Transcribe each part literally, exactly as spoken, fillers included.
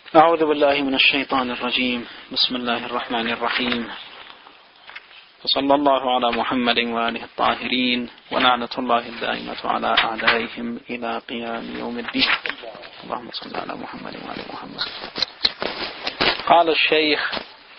أعوذ بالله من الشيطان الرجيم. بسم الله الرحمن الرحيم، وصلى الله على محمد وآله الطاهرين، ولعنة الله الدائمة على أعدائهم إلى قيام يوم الدين. اللهم صل على محمد وآل محمد. قال الشيخ: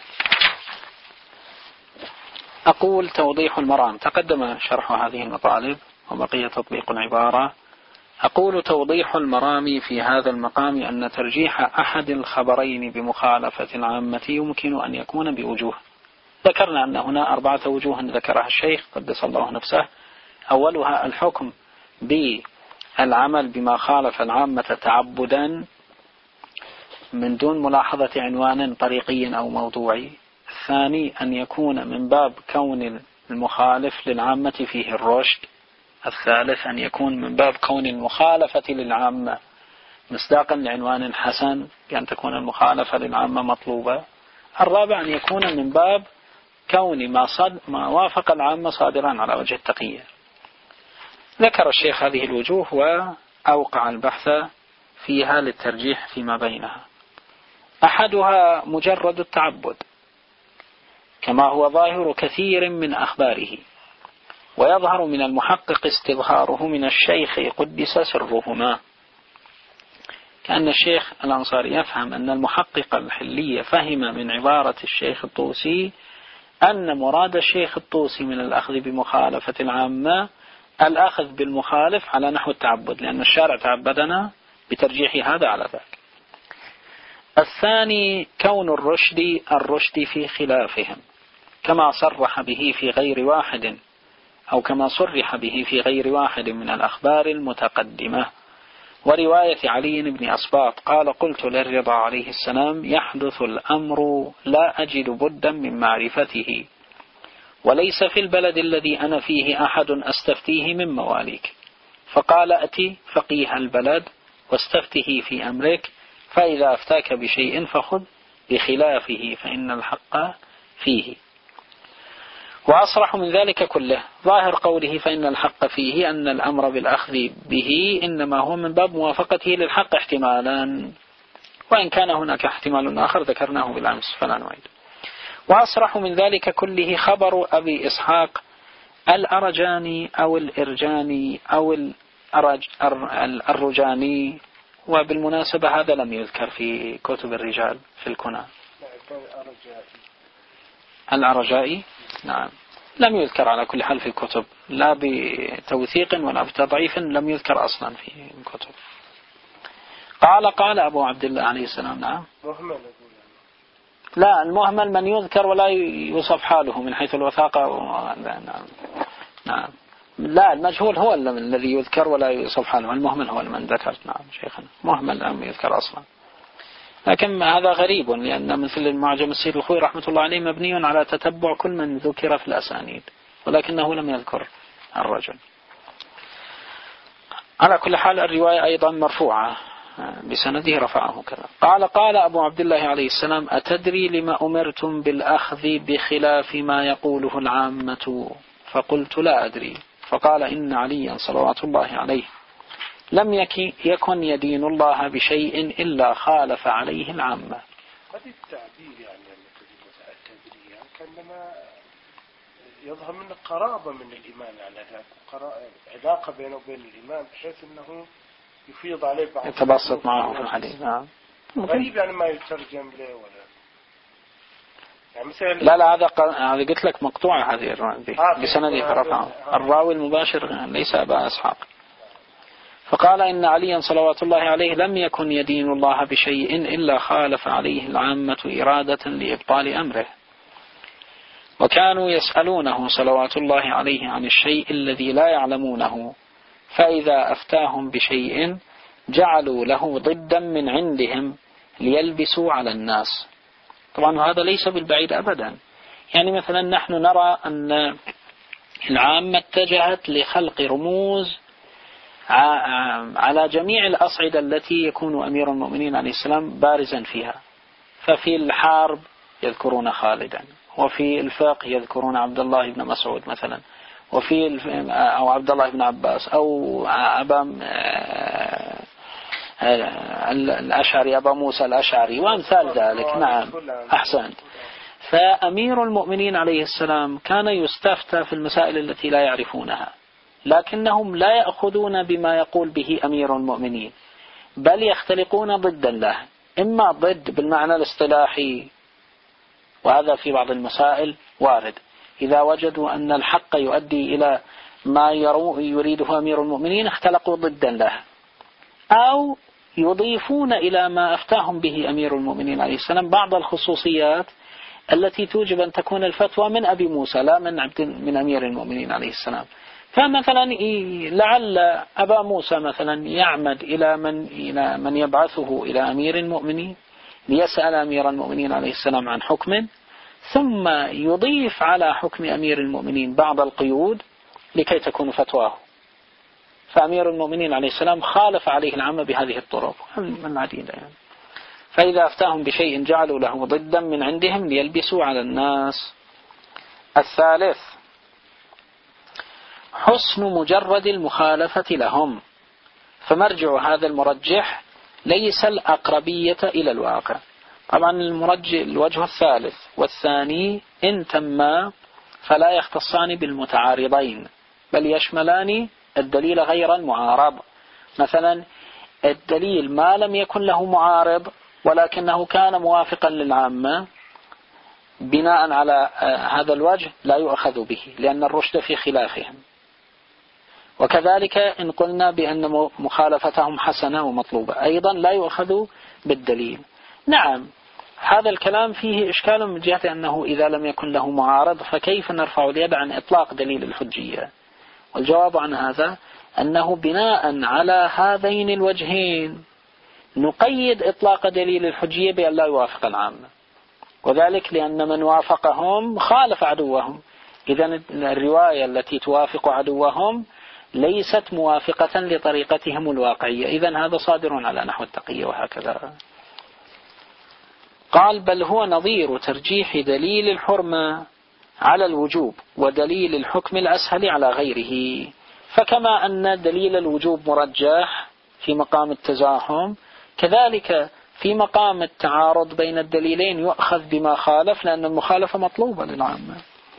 أقول توضيح المرام. تقدم شرح هذه المطالب وبقي تطبيق العبارة. أقول توضيح المرام في هذا المقام أن ترجيح أحد الخبرين بمخالفة العامة يمكن أن يكون بوجوه. ذكرنا أن هنا أربعة وجوه ذكرها الشيخ قدس الله نفسه. أولها الحكم بالعمل بما خالف العامة تعبدا من دون ملاحظة عنوان طريقي أو موضوعي. الثاني أن يكون من باب كون المخالف للعامة فيه الرشد. الثالث أن يكون من باب كون المخالفة للعامة مصداقا لعنوان حسن بأن تكون المخالفة للعامة مطلوبة. الرابع أن يكون من باب كون ما, صد ما وافق العامة صادرا على وجه التقية. ذكر الشيخ هذه الوجوه وأوقع البحث فيها للترجيح فيما بينها. أحدها مجرد التعبد كما هو ظاهر كثير من أخباره، ويظهر من المحقق استظهاره من الشيخ قدس سرهما. كأن الشيخ الأنصاري يفهم أن المحقق الحلي فهم من عبارة الشيخ الطوسي أن مراد الشيخ الطوسي من الأخذ بمخالفة العامة الأخذ بالمخالف على نحو التعبد، لأن الشارع تعبدنا بترجيح هذا على ذاك. الثاني كون الرشد الرشد في خلافهم كما صرح به في غير واحد أو كما صرح به في غير واحد من الأخبار المتقدمة. ورواية علي بن أصباط قال: قلت للرضا عليه السلام: يحدث الأمر لا أجد بدا من معرفته، وليس في البلد الذي أنا فيه أحد أستفتيه من مواليك. فقال: أتي فقيه البلد واستفته في أمرك، فإذا أفتاك بشيء فخذ بخلافه فإن الحق فيه. وأصرح من ذلك كله ظاهر قوله فإن الحق فيه أن الأمر بالأخذ به إنما هو من باب موافقته للحق احتمالا، وإن كان هناك احتمال آخر ذكرناه بالأمس فلا نعيد. وأصرح من ذلك كله خبر أبي إسحاق الأرجاني أو الإرجاني أو الأرج الرجاني. وبالمناسبة هذا لم يذكر في كتب الرجال في الكنى. الأرجائي نعم لم يذكر على كل حال في الكتب، لا بتوثيق ولا بتضعيف، لم يذكر أصلا في الكتب. قال قال أبو عبد الله عليه السلام. نعم لا، المهمل من يذكر ولا يوصف حاله من حيث الوثاقة. نعم نعم لا، المجهول هو الذي يذكر ولا يوصف حاله، المهمل هو من ذكر. نعم شيخنا مهمل لم يذكر أصلا، لكن هذا غريب لأن مثل المعجم السيد الخوي رحمة الله عليه مبني على تتبع كل من ذكر في الأسانيد، ولكنه لم يذكر الرجل. على كل حال الرواية أيضا مرفوعة بسنده رفعه كذا. قال قال أبو عبد الله عليه السلام: أتدري لما أمرتم بالأخذ بخلاف ما يقوله العامة؟ فقلت: لا أدري. فقال: إن عليا صلوات الله عليه لم يكن يدين الله بشيء إلا خالف عليه العامة. قد التعبير يعني التدري يعني كان لما يظهر من قرابة من الإيمان، يعني علاقة بينه وبين الإيمان بحيث أنه يفيض عليه بعض يتبسط معه في الحديث. نعم غريب يعني ما يترجم له ولا يعني مثل لا لا هذا هذا قلت لك مقطوعة هذه بسنده رفعه. الراوي المباشر ليس أبا إسحاق. فقال: إن عليا صلوات الله عليه لم يكن يدين الله بشيء إلا خالف عليه العامة إرادة لإبطال أمره، وكانوا يسألونه صلوات الله عليه عن الشيء الذي لا يعلمونه، فإذا أفتاهم بشيء جعلوا له ضدا من عندهم ليلبسوا على الناس. طبعا هذا ليس بالبعيد أبدا. يعني مثلا نحن نرى أن العامة اتجهت لخلق رموز على جميع الأصعدة التي يكون أمير المؤمنين عليه السلام بارزا فيها. ففي الحرب يذكرون خالدا، وفي الفقه يذكرون عبد الله بن مسعود مثلا، وفي أو عبد الله بن عباس أو أبا الأشعري أبا موسى الأشعري وأمثال ذلك. نعم أحسنت. فأمير المؤمنين عليه السلام كان يستفتى في المسائل التي لا يعرفونها، لكنهم لا يأخذون بما يقول به أمير المؤمنين، بل يختلقون ضدا له، إما ضد بالمعنى الاصطلاحي، وهذا في بعض المسائل وارد، إذا وجدوا أن الحق يؤدي إلى ما يريده أمير المؤمنين اختلقوا ضدا له، أو يضيفون إلى ما أفتاهم به أمير المؤمنين عليه السلام بعض الخصوصيات التي توجب أن تكون الفتوى من أبي موسى لا من عبد من أمير المؤمنين عليه السلام. فمثلا لعل أبا موسى مثلا يعمد إلى من إلى من يبعثه إلى أمير المؤمنين ليسأل أمير المؤمنين عليه السلام عن حكم، ثم يضيف على حكم أمير المؤمنين بعض القيود لكي تكون فتواه. فأمير المؤمنين عليه السلام خالف عليه العامة بهذه الطرق من عديدة يعني. فإذا أفتاهم بشيء جعلوا له ضدا من عندهم ليلبسوا على الناس. الثالث حسن مجرد المخالفة لهم، فمرجع هذا المرجح ليس الأقربية إلى الواقع. طبعا المرجح الوجه الثالث والثاني إن تما فلا يختصان بالمتعارضين، بل يشملان الدليل غير المعارض. مثلا الدليل ما لم يكن له معارض ولكنه كان موافقا للعامة، بناء على هذا الوجه لا يؤخذ به لأن الرشد في خلافهم. وكذلك إن قلنا بأن مخالفتهم حسنة ومطلوبة أيضا لا يؤخذ بالدليل. نعم هذا الكلام فيه إشكال من جهة أنه إذا لم يكن له معارض فكيف نرفع اليد عن إطلاق دليل الحجية؟ والجواب عن هذا أنه بناء على هذين الوجهين نقيد إطلاق دليل الحجية بأن لا يوافق العامة، وذلك لأن من وافقهم خالف عدوهم. إذن الرواية التي توافق عدوهم ليست موافقة لطريقتهم الواقعية، إذن هذا صادر على نحو التقية وهكذا. قال بل هو نظير ترجيح دليل الحرمة على الوجوب ودليل الحكم الأسهل على غيره. فكما أن دليل الوجوب مرجح في مقام التزاحم، كذلك في مقام التعارض بين الدليلين يؤخذ بما خالف، لأن المخالفة مطلوبة للعامة.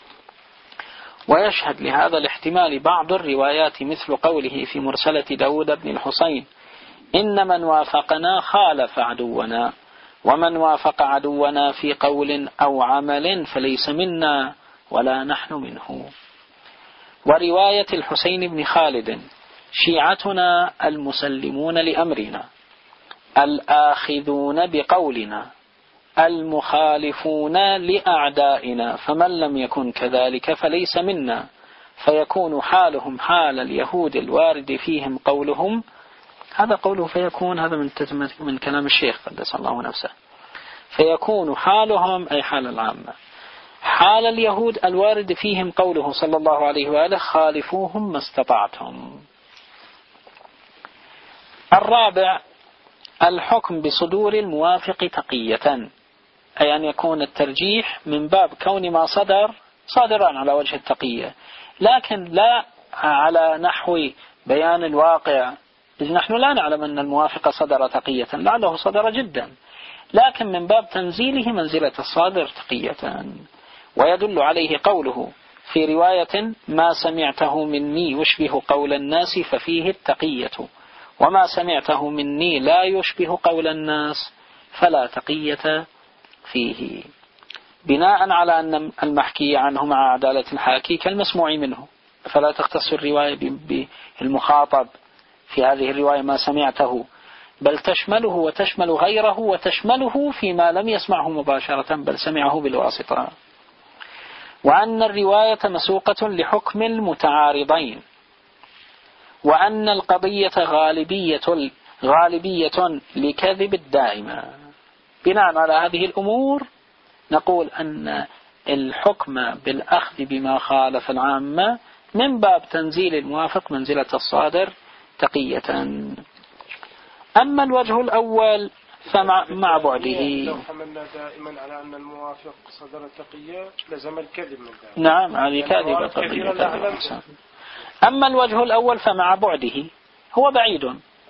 ويشهد لهذا الاحتمال بعض الروايات مثل قوله في مرسلة داود بن الحسين إن من وافقنا خالف عدونا، ومن وافق عدونا في قول أو عمل فليس منا ولا نحن منه. ورواية الحسين بن خالد شيعتنا المسلمون لأمرنا الآخذون بقولنا المخالفون لأعدائنا، فمن لم يكن كذلك فليس منا، فيكون حالهم حال اليهود الوارد فيهم قولهم. هذا قوله فيكون هذا من من كلام الشيخ قدس الله نفسه. فيكون حالهم أي حال العامة حال اليهود الوارد فيهم قوله صلى الله عليه وآله خالفوهم ما استطعتم. الرابع الحكم بصدور الموافق تقية، أي أن يكون الترجيح من باب كون ما صدر صادرا على وجه التقية، لكن لا على نحو بيان الواقع، إذ نحن لا نعلم أن الموافق صدر تقية، لعله صدر جدا، لكن من باب تنزيله منزلة الصادر تقية. ويدل عليه قوله في رواية ما سمعته مني يشبه قول الناس ففيه التقية، وما سمعته مني لا يشبه قول الناس فلا تقية فيه، بناء على أن المحكي عنه مع عدالة الحاكي كالمسموع منه، فلا تختص الرواية بالمخاطب في هذه الرواية ما سمعته، بل تشمله وتشمل غيره وتشمله فيما لم يسمعه مباشرة بل سمعه بالواسطة. وأن الرواية مسوقة لحكم المتعارضين، وأن القضية غالبية غالبية لكذب الدائمة. بناء على هذه الأمور نقول أن الحكم بالأخذ بما خالف العامة من باب تنزيل الموافق منزلة الصادر تقية. أما الوجه الأول فمع مع بعده، لو حملنا دائما على أن الموافق صدر تقية لزم الكذب من ذلك. نعم هذه كاذبة قضية. أما الوجه الأول فمع بعده هو بعيد،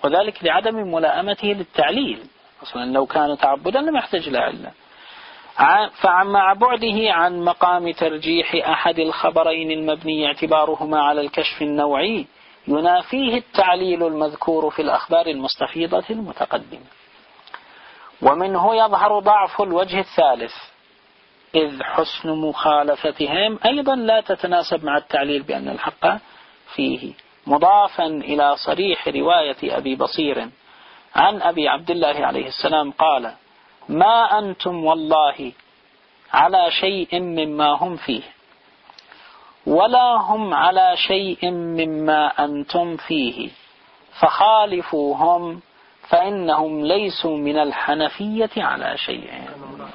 وذلك لعدم ملائمته للتعليل. أصلا لو كان تعبدا لم يحتاج إلى علة. فمع بعده عن مقام ترجيح أحد الخبرين المبني اعتبارهما على الكشف النوعي ينافيه التعليل المذكور في الأخبار المستفيضة المتقدمة. ومنه يظهر ضعف الوجه الثالث، إذ حسن مخالفتهم أيضا لا تتناسب مع التعليل بأن الحق فيه، مضافا إلى صريح رواية أبي بصير عن أبي عبد الله عليه السلام قال: ما أنتم والله على شيء مما هم فيه، ولا هم على شيء مما أنتم فيه، فخالفوهم فإنهم ليسوا من الحنفية على شيء.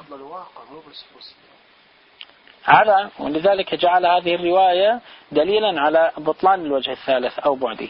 على ولذلك جعل هذه الرواية دليلا على بطلان الوجه الثالث أو بعده.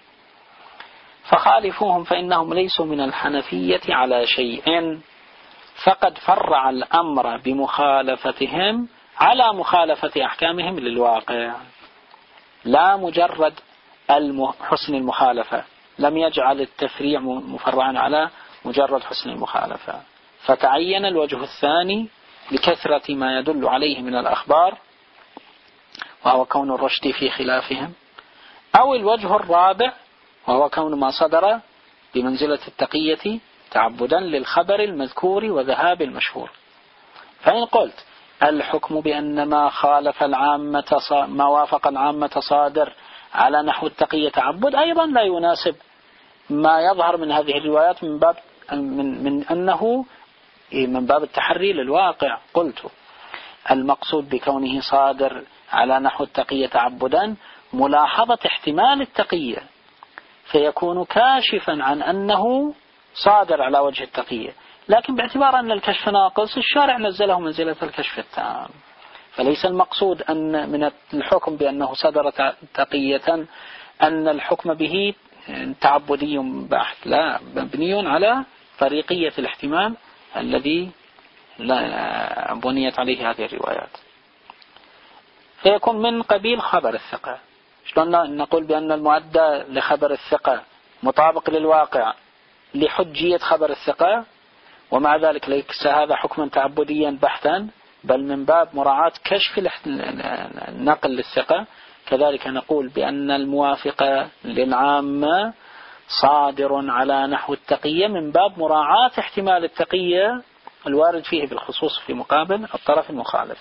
فخالفوهم فإنهم ليسوا من الحنفية على شيء، فقد فرع الأمر بمخالفتهم على مخالفة أحكامهم للواقع، لا مجرد حسن المخالفة، لم يجعل التفريع مفرعا على مجرد حسن المخالفة. فتعين الوجه الثاني لكثرة ما يدل عليه من الأخبار، وهو كون الرشد في خلافهم، أو الوجه الرابع وهو كون ما صدر بمنزلة التقية تعبدا للخبر المذكور وذهاب المشهور. فإن قلت الحكم بأن ما خالف العامة ما وافق العامة صادر على نحو التقية تعبد، أيضا لا يناسب ما يظهر من هذه الروايات من باب من, من أنه من باب التحري للواقع. قلت المقصود بكونه صادر على نحو التقية تعبدا ملاحظة احتمال التقية، فيكون كاشفا عن أنه صادر على وجه التقية، لكن باعتبار أن الكشف ناقص الشارع نزله منزلة الكشف التام. فليس المقصود أن من الحكم بأنه صدر تقية أن الحكم به تعبدي بحت، لا، مبني على طريقية الاحتمال الذي لا بنيت عليه هذه الروايات، فيكون من قبيل خبر الثقة. شلون نقول بأن المؤدى لخبر الثقة مطابق للواقع لحجية خبر الثقة، ومع ذلك ليس هذا حكما تعبديا بحتا، بل من باب مراعاة كشف النقل للثقة. كذلك نقول بأن الموافق للعامة صادر على نحو التقية من باب مراعاة احتمال التقية الوارد فيه بالخصوص في مقابل الطرف المخالف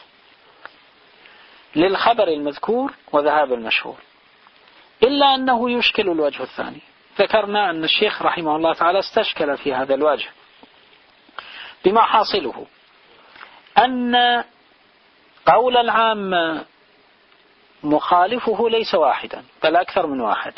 للخبر المذكور وذهاب المشهور، إلا أنه يشكل الوجه الثاني. ذكرنا أن الشيخ رحمه الله تعالى استشكل في هذا الوجه بما حاصله أن قول العام مخالفه ليس واحدا بل أكثر من واحد،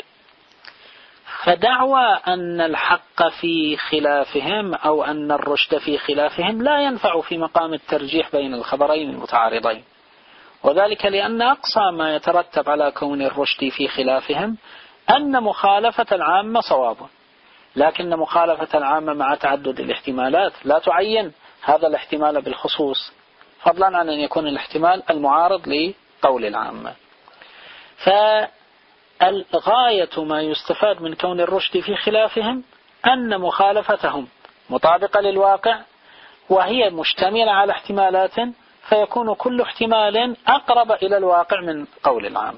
فدعوى أن الحق في خلافهم أو أن الرشد في خلافهم لا ينفع في مقام الترجيح بين الخبرين المتعارضين، وذلك لأن أقصى ما يترتب على كون الرشد في خلافهم أن مخالفة العامة صواب، لكن مخالفة العامة مع تعدد الاحتمالات لا تعين هذا الاحتمال بالخصوص، فضلا عن أن يكون الاحتمال المعارض لقول العامة. فالغاية ما يستفاد من كون الرشد في خلافهم أن مخالفتهم مطابقة للواقع وهي مشتملة على احتمالات، فيكون كل احتمال أقرب إلى الواقع من قول العامة.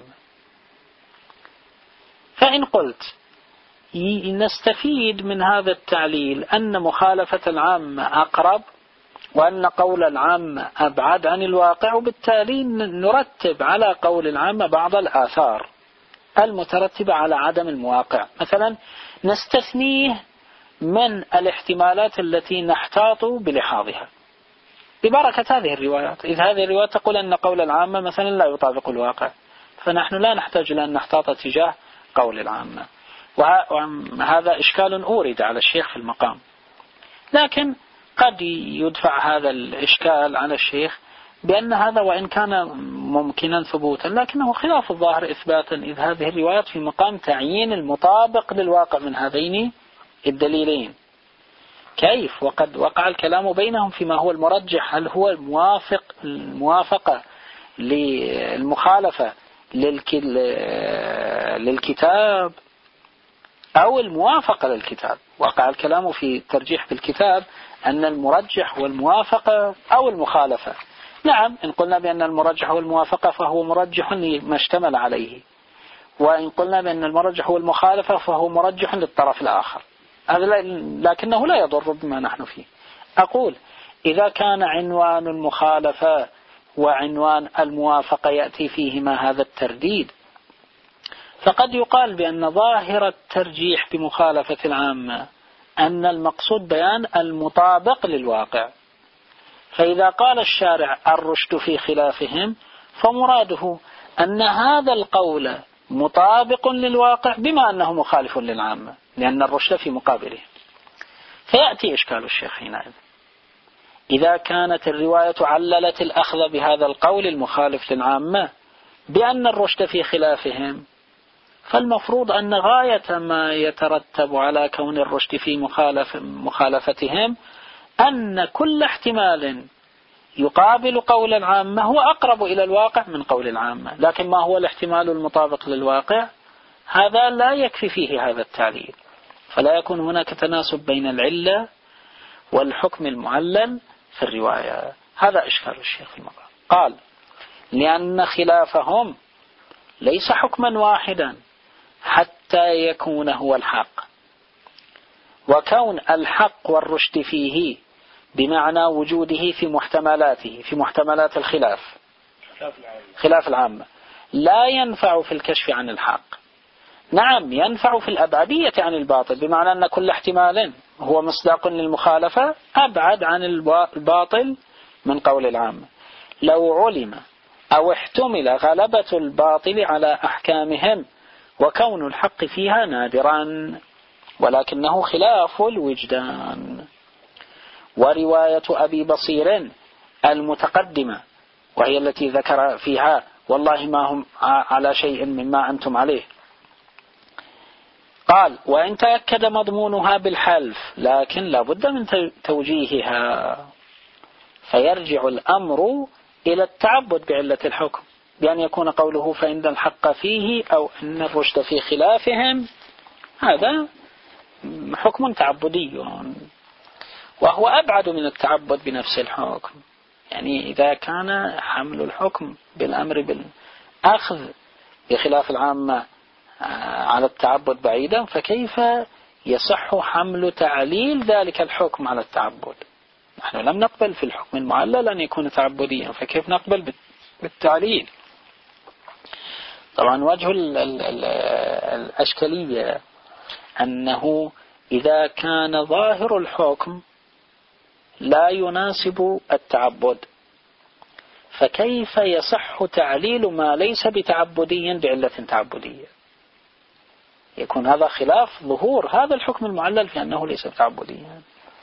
فإن قلت نستفيد من هذا التعليل أن مخالفة العامة أقرب وأن قول العامة أبعد عن الواقع، وبالتالي نرتب على قول العامة بعض الآثار المترتبة على عدم المواقع، مثلا نستثنيه من الاحتمالات التي نحتاط بلحاظها ببركة هذه الروايات، إذ هذه الروايات تقول أن قول العامة مثلا لا يطابق الواقع، فنحن لا نحتاج إلى أن نحتاط تجاه قول العامة. وهذا إشكال أورد على الشيخ في المقام، لكن قد يدفع هذا الإشكال على الشيخ بأن هذا وإن كان ممكنا ثبوتا لكنه خلاف الظاهر إثباتا، إذ هذه الروايات في مقام تعيين المطابق للواقع من هذين الدليلين. كيف وقد وقع الكلام بينهم فيما هو المرجح، هل هو الموافق الموافقة للمخالفة للكتاب أو الموافقة للكتاب. وقع الكلام في الترجيح بالكتاب أن المرجح والموافقة أو المخالفة. نعم، إن قلنا بأن المرجح والموافقة فهو مرجح لما اشتمل عليه، وإن قلنا بأن المرجح والمخالفة فهو مرجح للطرف الآخر، هذا لكنه لا يضر بما نحن فيه. أقول إذا كان عنوان المخالفة وعنوان الموافقة يأتي فيهما هذا الترديد، فقد يقال بأن ظاهر الترجيح بمخالفة العامة أن المقصود بيان المطابق للواقع. فإذا قال الشارع الرشد في خلافهم فمراده أن هذا القول مطابق للواقع بما أنه مخالف للعامة، لأن الرشد في مقابله. فيأتي إشكال الشيخ حينئذ إذا كانت الرواية عللت الأخذ بهذا القول المخالف للعامة بأن الرشد في خلافهم، فالمفروض أن غاية ما يترتب على كون الرشد في مخالف مخالفتهم أن كل احتمال يقابل قول العامة هو أقرب إلى الواقع من قول العامة. لكن ما هو الاحتمال المطابق للواقع؟ هذا لا يكفي فيه هذا التعليل، فلا يكون هناك تناسب بين العلة والحكم المعلل في الرواية. هذا إشكال الشيخ المقام. قال لأن خلافهم ليس حكما واحدا حتى يكون هو الحق، وكون الحق والرشد فيه بمعنى وجوده في محتملاته في محتملات الخلاف خلاف العامة لا ينفع في الكشف عن الحق. نعم، ينفع في الأبعدية عن الباطل، بمعنى أن كل احتمال هو مصداق للمخالفة أبعد عن الباطل من قول العامة. لو علم أو احتمل غلبة الباطل على أحكامهم وكون الحق فيها نادرا، ولكنه خلاف الوجدان. ورواية أبي بصير المتقدمة وهي التي ذكر فيها والله ما هم على شيء مما أنتم عليه، قال وإن تأكد مضمونها بالحلف لكن لابد من توجيهها، فيرجع الأمر إلى التعبد بعلة الحكم، بأن يكون قوله فإن الحق فيه أو أن الرشد في خلافهم هذا حكم تعبدي، وهو أبعد من التعبد بنفس الحكم. يعني إذا كان حمل الحكم بالأمر بالأخذ بخلاف العامة على التعبد بعيدا، فكيف يصح حمل تعليل ذلك الحكم على التعبد؟ نحن لم نقبل في الحكم المعلل أن يكون تعبديا، فكيف نقبل بالتعليل؟ طبعا وجه الأشكالية أنه إذا كان ظاهر الحكم لا يناسب التعبد، فكيف يصح تعليل ما ليس بتعبدي بعلة تعبدية؟ يكون هذا خلاف ظهور هذا الحكم المعلل في أنه ليس بتعبديا.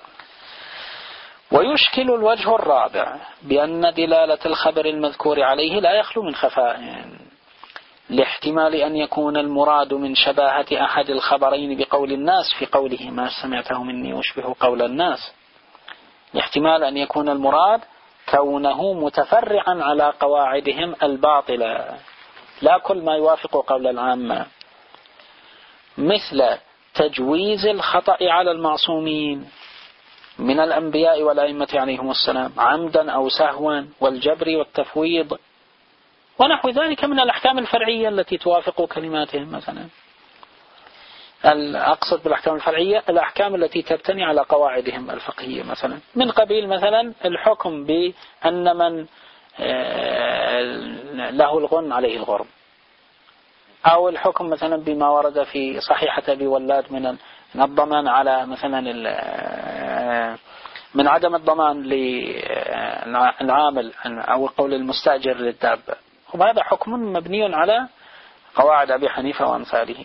ويشكل الوجه الرابع بأن دلالة الخبر المذكور عليه لا يخلو من خفاء، لاحتمال أن يكون المراد من شباهة أحد الخبرين بقول الناس في قوله ما سمعته مني يشبه قول الناس، لاحتمال أن يكون المراد كونه متفرعا على قواعدهم الباطلة لا كل ما يوافق قول العامة، مثل تجويز الخطأ على المعصومين من الأنبياء والأئمة عليهم السلام عمدا أو سهوا، والجبر والتفويض ونحو ذلك من الأحكام الفرعية التي توافق كلماتهم. مثلا أقصد بالأحكام الفرعية الأحكام التي تبتني على قواعدهم الفقهية، مثلا من قبيل مثلا الحكم بأن من له الغن عليه الغرم، أو الحكم مثلا بما ورد في صحيحة أبي ولاد من الضمان على مثلا من عدم الضمان للعامل أو القول المستأجر للدابة، وهذا حكم مبني على قواعد أبي حنيفة وأمثاله.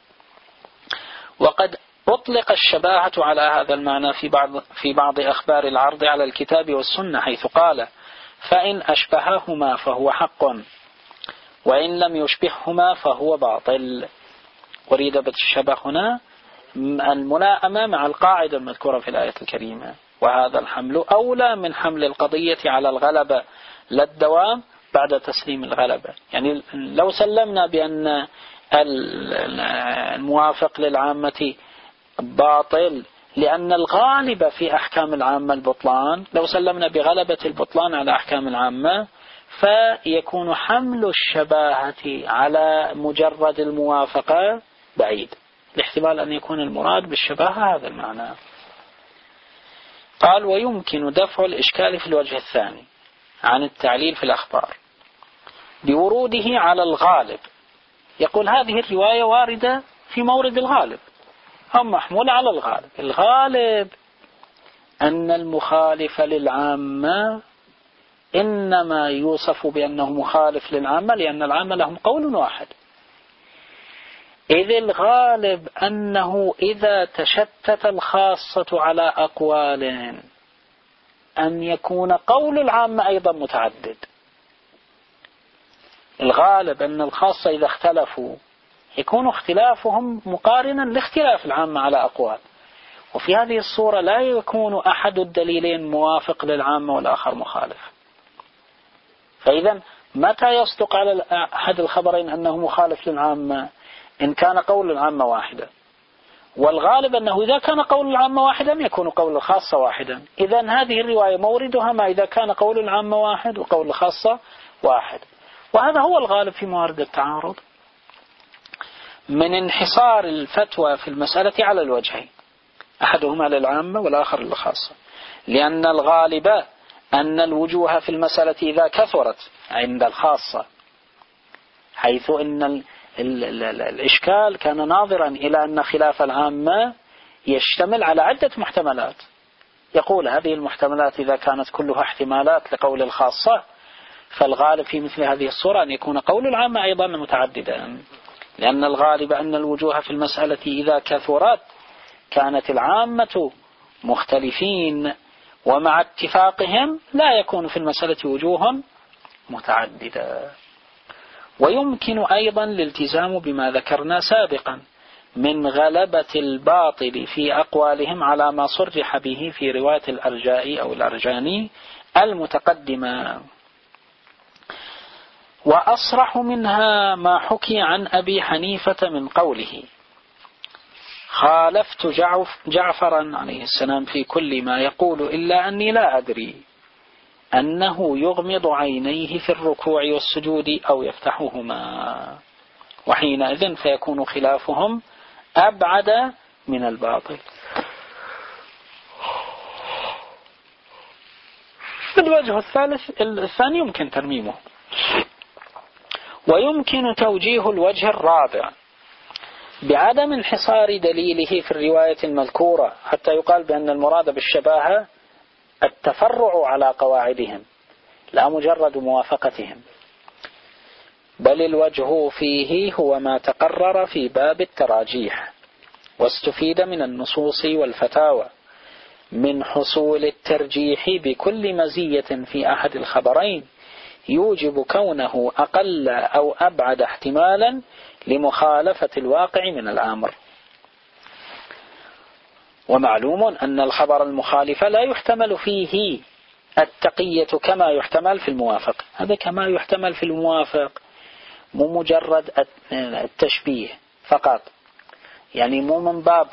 وقد أطلق الشباهة على هذا المعنى في بعض في بعض أخبار العرض على الكتاب والسنة، حيث قال فإن أشبههما فهو حق وإن لم يشبههما فهو باطل. وريد بالشبه هنا الملائمة مع القاعدة المذكورة في الآية الكريمة، وهذا الحمل أولى من حمل القضية على الغلبة لا الدوام بعد تسليم الغلبة. يعني لو سلمنا بأن الموافق للعامة باطل، لأن الغالب في أحكام العامة البطلان. لو سلمنا بغلبة البطلان على أحكام العامة فيكون حمل الشباهة على مجرد الموافقة بعيد، الاحتمال أن يكون المراد بالشباهة هذا المعنى. قال: ويمكن دفع الإشكال في الوجه الثاني عن التعليل في الأخبار بوروده على الغالب. يقول هذه الرواية واردة في مورد الغالب أو محمولة على الغالب. الغالب أن المخالف للعامة إنما يوصف بأنه مخالف للعامة لأن العامة لهم قول واحد، إذ الغالب أنه إذا تشتت الخاصة على أقوال أن يكون قول العامة أيضا متعدد. الغالب أن الخاصة إذا اختلفوا يكون اختلافهم مقارنا لاختلاف العامة على أقوال، وفي هذه الصورة لا يكون أحد الدليلين موافق للعامة والآخر مخالف. فإذا متى يصدق على أحد الخبرين أنه مخالف للعامة؟ إن كان قول العامة واحدا، والغالب أنه إذا كان قول العامة واحدا يكون قول الخاصة واحدا. إذا هذه الرواية موردها ما إذا كان قول العامة واحد وقول الخاصة واحد، وهذا هو الغالب في موارد التعارض من انحصار الفتوى في المسألة على الوجهين، أحدهما للعامة والآخر للخاصة، لأن الغالب أن الوجوه في المسألة إذا كثرت عند الخاصة، حيث أن ال ال ال الإشكال كان ناظرا إلى أن خلاف العامة يشتمل على عدة محتملات. يقول هذه المحتملات إذا كانت كلها احتمالات لقول الخاصة فالغالب في مثل هذه الصورة أن يكون قول العامة أيضا متعددا، لأن الغالب أن الوجوه في المسألة إذا كثرت كانت العامة مختلفين، ومع اتفاقهم لا يكون في المسألة وجوه متعددة. ويمكن أيضا الالتزام بما ذكرنا سابقا من غلبة الباطل في أقوالهم على ما صرح به في رواية الأرجائي أو الأرجاني المتقدمة. وأصرح منها ما حكي عن أبي حنيفة من قوله: خالفت جعفرا عليه السلام في كل ما يقول إلا أني لا أدري أنه يغمض عينيه في الركوع والسجود أو يفتحهما، وحينئذ فيكون خلافهم أبعد من الباطل. الوجه الثالث الثاني يمكن ترميمه. ويمكن توجيه الوجه الرابع بعدم انحصار دليله في الرواية المذكورة حتى يقال بأن المراد بالشباهة التفرع على قواعدهم لا مجرد موافقتهم، بل الوجه فيه هو ما تقرر في باب التراجيح واستفيد من النصوص والفتاوى من حصول الترجيح بكل مزية في أحد الخبرين يوجب كونه أقل أو أبعد احتمالا لمخالفة الواقع من الأمر. ومعلوم أن الخبر المخالف لا يحتمل فيه التقية كما يحتمل في الموافق. هذا كما يحتمل في الموافق مو مجرد التشبيه فقط، يعني مو من باب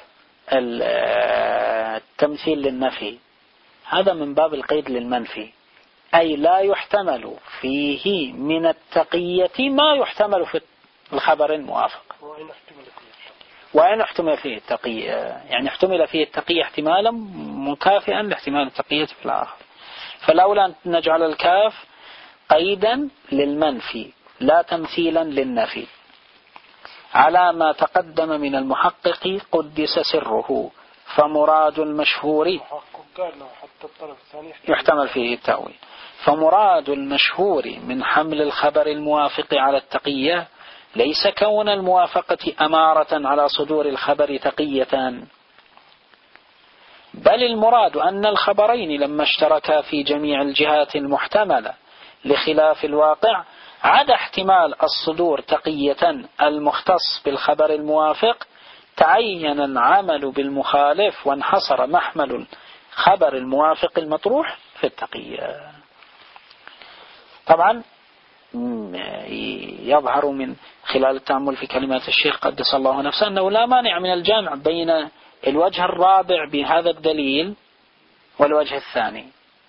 التمثيل للنفي، هذا من باب القيد للمنفي، أي لا يحتمل فيه من التقية ما يحتمل في الخبر الموافق. وإن احتمل فيه التقية، يعني احتمل فيه التقية احتمالا مكافئا لاحتمال التقية في الآخر، فلولا نجعل الكاف قيدا للمنفي لا تمثيلا للنفي على ما تقدم من المحقق قدس سره، فمراد المشهور يحتمل فيه التأويل، فمراد المشهور من حمل الخبر الموافق على التقية ليس كون الموافقة أمارة على صدور الخبر تقية، بل المراد أن الخبرين لما اشتركا في جميع الجهات المحتملة لخلاف الواقع عدا احتمال الصدور تقية المختص بالخبر الموافق تعين العمل بالمخالف وانحصر محمل الخبر الموافق المطروح في التقية. طبعا يظهر من خلال التأمل في كلمات الشيخ قدس الله نفسه أنه لا مانع من الجمع بين الوجه الرابع بهذا الدليل والوجه الثاني،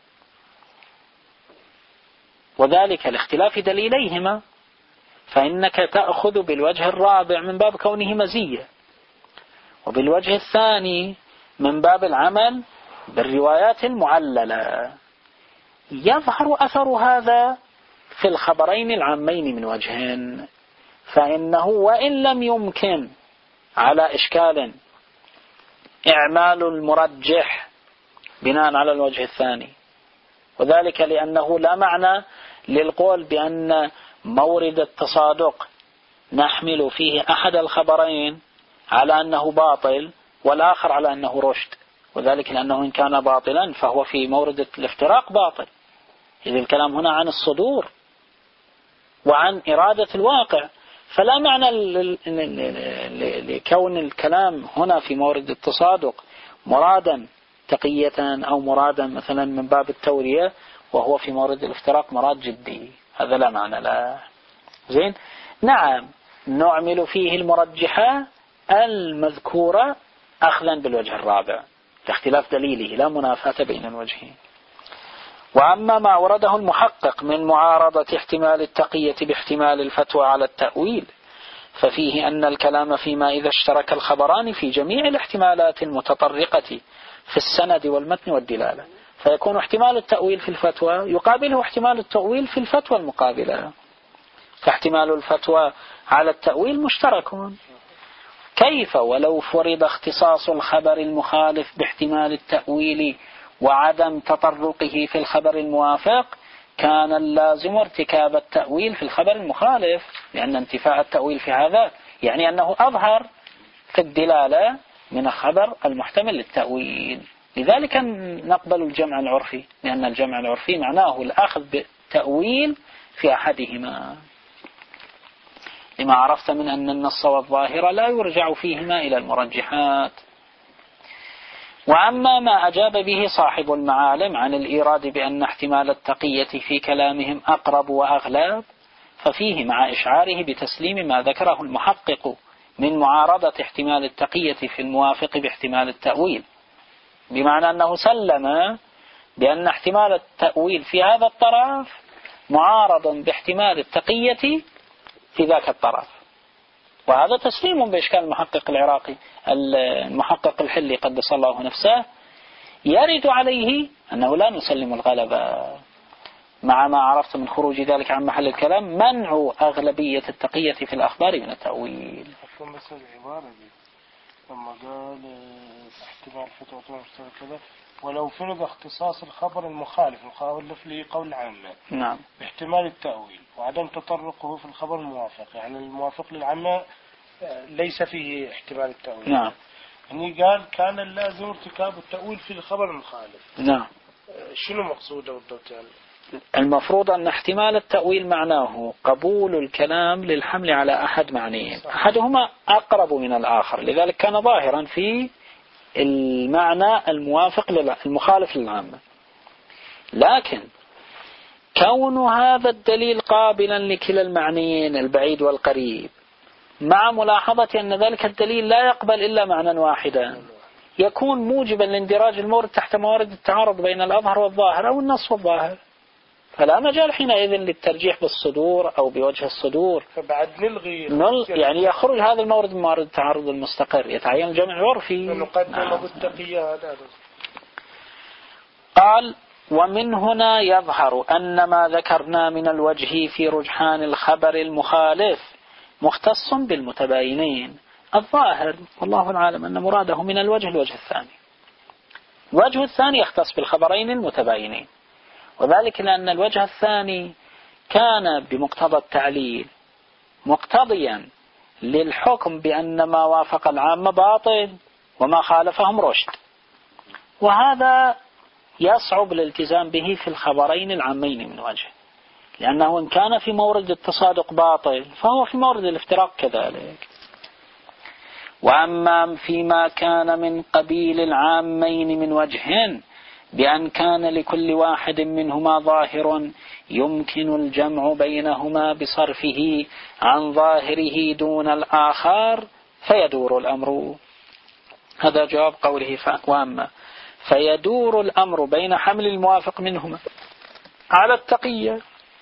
وذلك لاختلاف دليليهما، فإنك تأخذ بالوجه الرابع من باب كونه مزية، وبالوجه الثاني من باب العمل بالروايات المعللة. يظهر أثر هذا في الخبرين العامين من وجه، فإنه وإن لم يمكن على إشكال إعمال المرجح بناء على الوجه الثاني، وذلك لأنه لا معنى للقول بأن مورد التصادق نحمل فيه أحد الخبرين على أنه باطل والآخر على أنه رشد، وذلك لأنه إن كان باطلا فهو في مورد الافتراق باطل، إذ الكلام هنا عن الصدور وعن إرادة الواقع، فلا معنى لكون الكلام هنا في مورد التصادق مرادا تقية أو مرادا مثلا من باب التورية وهو في مورد الافتراق مراد جدي، هذا لا معنى لا. زين، نعم نعمل فيه المرجحة المذكورة أخذا بالوجه الرابع لاختلاف دليله، لا منافاة بين الوجهين. وأما ما ورده المحقق من معارضة احتمال التقية باحتمال الفتوى على التأويل، ففيه أن الكلام فيما إذا اشترك الخبران في جميع الاحتمالات المتطرقة في السند والمتن والدلالة، فيكون احتمال التأويل في الفتوى يقابله احتمال التأويل في الفتوى المقابلة، فاحتمال الفتوى على التأويل مشترك. كيف ولو فرض اختصاص الخبر المخالف باحتمال التأويل وعدم تطرقه في الخبر الموافق، كان اللازم ارتكاب التأويل في الخبر المخالف، لأن انتفاء التأويل في هذا يعني أنه أظهر في الدلالة من الخبر المحتمل للتأويل. لذلك نقبل الجمع العرفي، لأن الجمع العرفي معناه الأخذ بالتأويل في أحدهما، لما عرفت من أن النص والظاهر لا يرجع فيهما إلى المرجحات. وأما ما أجاب به صاحب المعالم عن الإيراد بأن احتمال التقية في كلامهم أقرب وأغلب، ففيه مع إشعاره بتسليم ما ذكره المحقق من معارضة احتمال التقية في الموافق باحتمال التأويل، بمعنى أنه سلم بأن احتمال التأويل في هذا الطرف معارض باحتمال التقية في ذاك الطرف، وهذا تسليم بإشكال المحقق العراقي المحقق الحلي قدس الله نفسه، يرد عليه أنه لا نسلم الغلبة، مع ما عرفت من خروج ذلك عن محل الكلام منع أغلبية التقية في الأخبار من التأويل. مثل العبارة دي لما قال احتمال فتوى كذا ولو فرض اختصاص الخبر المخالف المخالف لقول عامة نعم باحتمال التأويل وعدم تطرقه في الخبر الموافق، يعني الموافق للعامة ليس فيه احتمال التأويل. نعم، يعني قال كان اللازم ارتكاب التأويل في الخبر المخالف. نعم، شنو مقصوده بالضبط؟ يعني المفروض أن احتمال التأويل معناه قبول الكلام للحمل على أحد معنيين، أحدهما أقرب من الآخر، لذلك كان ظاهرا في المعنى الموافق المخالف للعامة. لكن كون هذا الدليل قابلا لكلا المعنيين البعيد والقريب، مع ملاحظة أن ذلك الدليل لا يقبل إلا معنى واحدا، يكون موجبا لاندراج المورد تحت موارد التعارض بين الأظهر والظاهر أو النص والظاهر، فلا مجال حينئذ للترجيح بالصدور أو بوجه الصدور، فبعد نلغي نل يعني يخرج هذا المورد من موارد التعارض المستقر، يتعين الجمع العرفي. نقدم بالتقية هذا. قال ومن هنا يظهر أن ما ذكرنا من الوجه في رجحان الخبر المخالف مختص بالمتباينين. الظاهر والله العالم أن مراده من الوجه الوجه الثاني، الوجه الثاني يختص بالخبرين المتباينين، وذلك لأن الوجه الثاني كان بمقتضى التعليل مقتضيا للحكم بأن ما وافق العامة باطل وما خالفهم رشد، وهذا يصعب الالتزام به في الخبرين العامين من وجه، لأنه إن كان في مورد التصادق باطل فهو في مورد الافتراق كذلك. وأما فيما كان من قبيل العامين من وجه، بأن كان لكل واحد منهما ظاهر يمكن الجمع بينهما بصرفه عن ظاهره دون الآخر فيدور الأمر. هذا جواب قوله وأما فيدور الأمر بين حمل الموافق منهما على التقية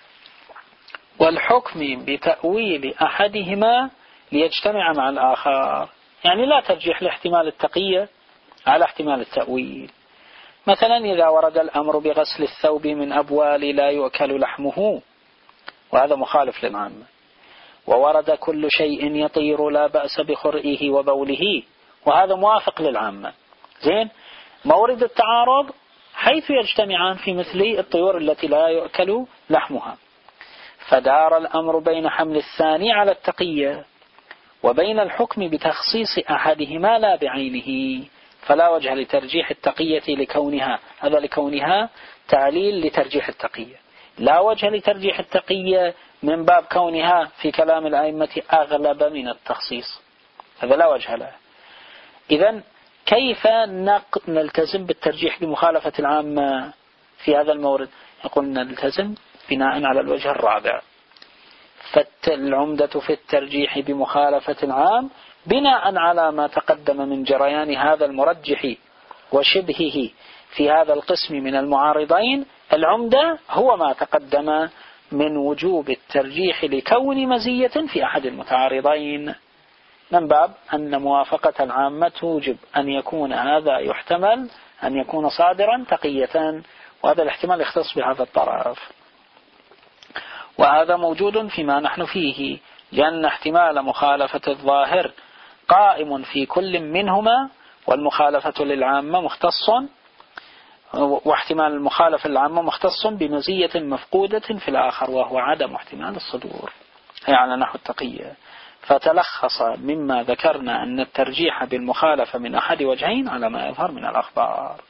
والحكم بتأويل أحدهما ليجتمع مع الآخر. يعني لا ترجيح لاحتمال التقية على احتمال التأويل. مثلا إذا ورد الأمر بغسل الثوب من أبوال لا يؤكل لحمه، وهذا مخالف للعامة، وورد كل شيء يطير لا بأس بخرئه وبوله، وهذا موافق للعامة. زين، مورد التعارض حيث يجتمعان في مثل الطيور التي لا يؤكل لحمها، فدار الأمر بين حمل الثاني على التقية وبين الحكم بتخصيص أحدهما لا بعينه، فلا وجه لترجيح التقية لكونها هذا لكونها تعليل لترجيح التقية، لا وجه لترجيح التقية من باب كونها في كلام الأئمة أغلب من التخصيص، هذا لا وجه له. إذن كيف نلتزم بالترجيح بمخالفة العامة في هذا المورد؟ يقول نلتزم بناء على الوجه الرابع، فالعمدة في الترجيح بمخالفة العام بناء على ما تقدم من جريان هذا المرجح وشبهه في هذا القسم من المعارضين. العمدة هو ما تقدم من وجوب الترجيح لكون مزية في أحد المتعارضين، من باب أن موافقة العامة توجب أن يكون هذا يحتمل أن يكون صادرا تقية، وهذا الاحتمال يختص بهذا الطرف، وهذا موجود فيما نحن فيه، لأن احتمال مخالفة الظاهر قائم في كل منهما، والمخالفة للعامة مختص واحتمال المخالفة للعامة مختص بمزية مفقودة في الآخر، وهو عدم احتمال الصدور، هي على نحو التقية. فتلخص مما ذكرنا أن الترجيح بالمخالفة من أحد وجهين على ما يظهر من الأخبار.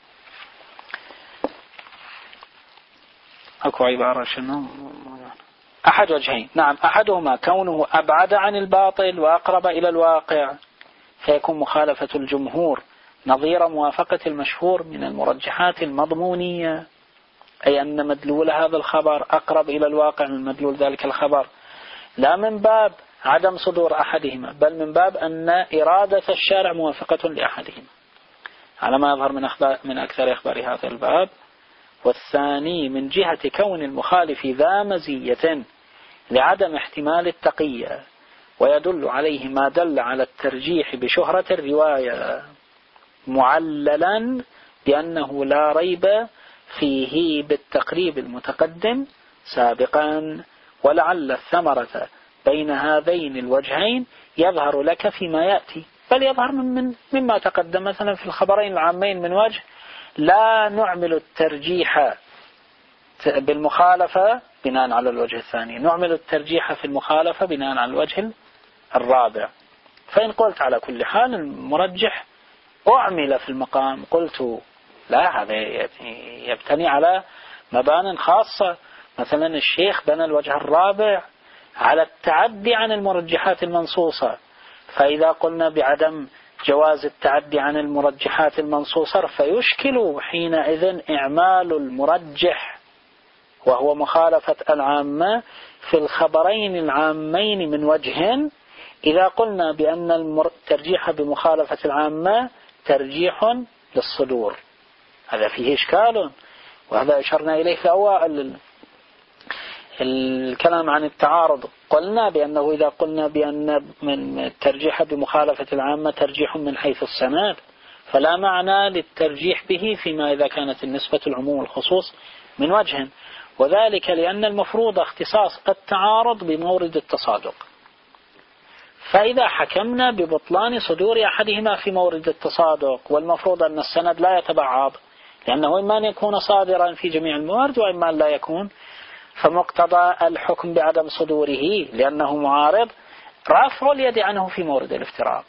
أكو عبارة شنو؟ أحد وجهين، نعم، أحدهما كونه أبعد عن الباطل وأقرب إلى الواقع، فيكون مخالفة الجمهور نظير موافقة المشهور من المرجحات المضمونية، أي أن مدلول هذا الخبر أقرب إلى الواقع من مدلول ذلك الخبر، لا من باب عدم صدور أحدهما، بل من باب أن إرادة الشارع موافقة لأحدهما على ما يظهر من, أخبار من أكثر أخبار هذا الباب. والثاني من جهة كون المخالف ذا مزية لعدم احتمال التقية، ويدل عليه ما دل على الترجيح بشهرة الرواية معللا بأنه لا ريب فيه بالتقريب المتقدم سابقا، ولعل الثمرة بين هذين الوجهين يظهر لك فيما يأتي، بل يظهر من مما تقدم مثلا في الخبرين العامين من وجه لا نعمل الترجيح بالمخالفة بناء على الوجه الثاني، نعمل الترجيح في المخالفة بناء على الوجه الرابع. فإن قلت على كل حال المرجح أعمل في المقام، قلت لا، هذا يبتني على مبان خاصة، مثلا الشيخ بنى الوجه الرابع على التعدي عن المرجحات المنصوصة، فإذا قلنا بعدم جواز التعدي عن المرجحات المنصوصة فيشكل حينئذ إعمال المرجح وهو مخالفة العامة في الخبرين العامين من وجه، إذا قلنا بأن الترجيح بمخالفة العامة ترجيح للصدور، هذا فيه إشكال، وهذا أشرنا إليه في أوائل الكلام عن التعارض. قلنا بأنه إذا قلنا بأن من الترجيح بمخالفة العامة ترجيح من حيث السند، فلا معنى للترجيح به فيما إذا كانت النسبة العموم والخصوص من وجه، وذلك لأن المفروض اختصاص التعارض بمورد التصادق، فإذا حكمنا ببطلان صدور أحدهما في مورد التصادق، والمفروض أن السند لا يتبعض، لأنه إما أن يكون صادرا في جميع الموارد وإما أن لا يكون، فمقتضى الحكم بعدم صدوره لأنه معارض رفع اليد عنه في مورد الافتراق،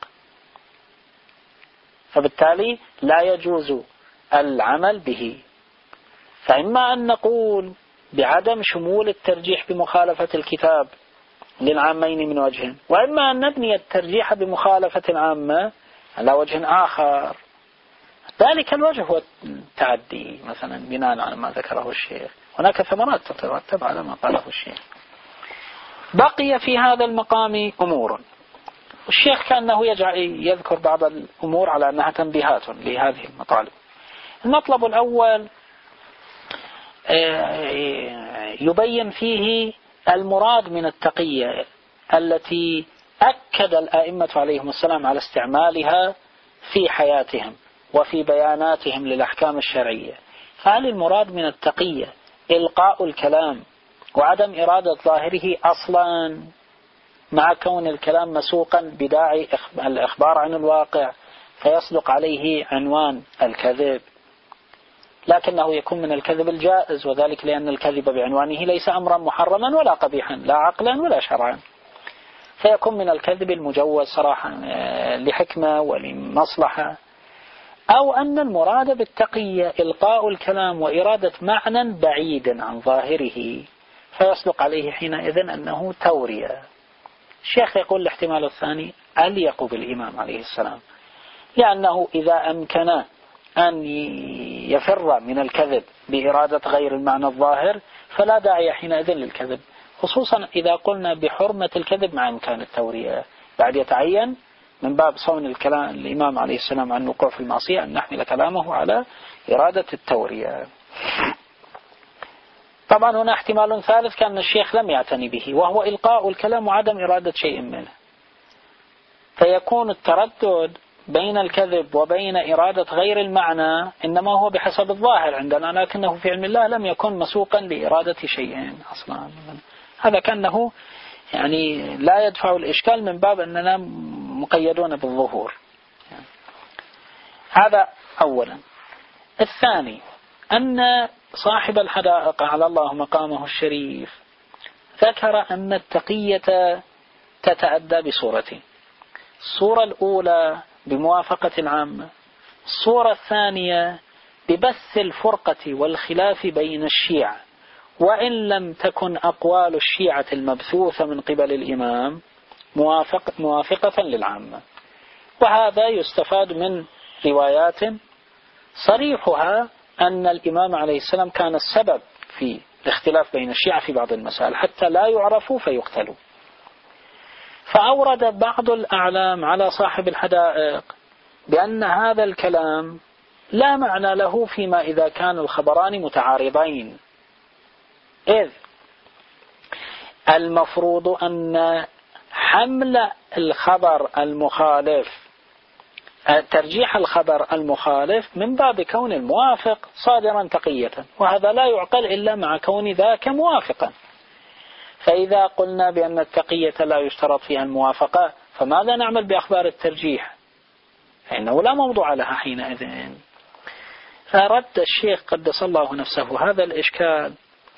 فبالتالي لا يجوز العمل به. فإما أن نقول بعدم شمول الترجيح بمخالفة الكتاب للعامين من وجه، وإما أن نبني الترجيح بمخالفة العامة على وجه آخر. ذلك الوجه هو التعدي مثلا بناء على ما ذكره الشيخ، هناك ثمرات تترتب على ما قاله الشيخ. بقي في هذا المقام أمور، الشيخ كأنه يذكر بعض الأمور على أنها تنبيهات لهذه المطالب. المطلب الأول يبين فيه المراد من التقية التي أكد الآئمة عليهم السلام على استعمالها في حياتهم وفي بياناتهم للأحكام الشرعية. فهل المراد من التقية إلقاء الكلام وعدم إرادة ظاهره أصلا، مع كون الكلام مسوقا بداعي الإخبار عن الواقع فيصدق عليه عنوان الكذب، لكنه يكون من الكذب الجائز، وذلك لأن الكذب بعنوانه ليس أمرا محرما ولا قبيحا لا عقلا ولا شرعا، فيكون من الكذب المجوز صراحة لحكمة ولمصلحة. أو أن المراد بالتقية إلقاء الكلام وإرادة معنى بعيد عن ظاهره فيصدق عليه حينئذ أنه تورية. الشيخ يقول الاحتمال الثاني أليق بالإمام عليه السلام، لأنه إذا أمكن أن يفر من الكذب بإرادة غير المعنى الظاهر فلا داعي حينئذ للكذب، خصوصا إذا قلنا بحرمة الكذب مع إمكان التورية. بعد يتعين من باب صون الكلام الإمام عليه السلام عن الوقوع في المعصية أن نحمل كلامه على إرادة التورية. طبعا هنا احتمال ثالث كان الشيخ لم يعتني به، وهو إلقاء الكلام وعدم إرادة شيء منه، فيكون التردد بين الكذب وبين إرادة غير المعنى إنما هو بحسب الظاهر عندنا، لكنه في علم الله لم يكن مسوقا لإرادة شيء أصلا. هذا كأنه يعني لا يدفع الإشكال من باب أننا مقيدون بالظهور. هذا أولا. الثاني أن صاحب الحدائق على الله مقامه الشريف ذكر أن التقية تتأدى بصورتين: الصورة الأولى بموافقة العامة، الصورة الثانية ببث الفرقة والخلاف بين الشيعة، وإن لم تكن أقوال الشيعة المبثوثة من قبل الإمام موافق موافقة للعامة. وهذا يستفاد من روايات صريحها أن الإمام عليه السلام كان السبب في الاختلاف بين الشيعة في بعض المسائل حتى لا يعرفوا فيقتلوا. فأورد بعض الأعلام على صاحب الحدائق بأن هذا الكلام لا معنى له فيما إذا كان الخبران متعارضين، إذ المفروض أن حمل الخبر المخالف ترجيح الخبر المخالف من باب كون الموافق صادرا تقية، وهذا لا يعقل إلا مع كون ذاك موافقا. فإذا قلنا بأن التقية لا يشترط فيها الموافقة فماذا نعمل بأخبار الترجيح؟ فإنه لا موضوع لها حينئذ. فرد الشيخ قدس الله نفسه هذا الإشكال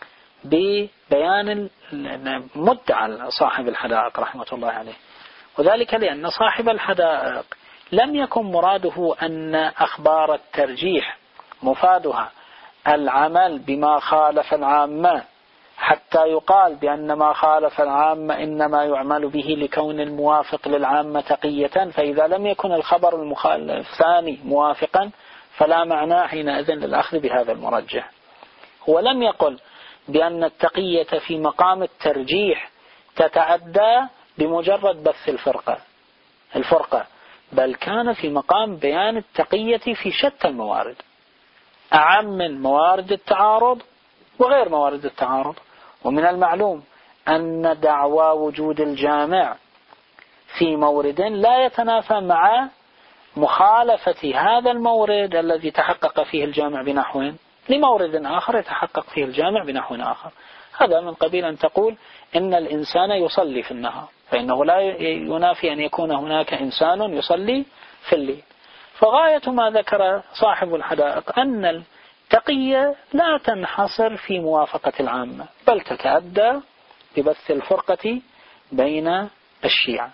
ببيان مدعى صاحب الحدائق رحمة الله عليه، وذلك لأن صاحب الحدائق لم يكن مراده أن أخبار الترجيح مفادها العمل بما خالف العامة حتى يقال بأن ما خالف العامة إنما يعمل به لكون الموافق للعامة تقية، فإذا لم يكن الخبر المخالف الثاني موافقا فلا معنى حينئذ للأخذ بهذا المرجح. هو لم يقل بأن التقية في مقام الترجيح تتأدى بمجرد بث الفرقة الفرقة بل كان في مقام بيان التقية في شتى الموارد، أعم من موارد التعارض وغير موارد التعارض. ومن المعلوم أن دعوى وجود الجامع في مورد لا يتنافى مع مخالفة هذا المورد الذي تحقق فيه الجامع بنحو لمورد آخر يتحقق فيه الجامع بنحو آخر. هذا من قبيل أن تقول إن الإنسان يصلي في النهار، فإنه لا ينافي أن يكون هناك إنسان يصلي في الليل. فغاية ما ذكر صاحب الحدائق أن التقية لا تنحصر في موافقة العامة بل تتأدى ببث الفرقة بين الشيعة.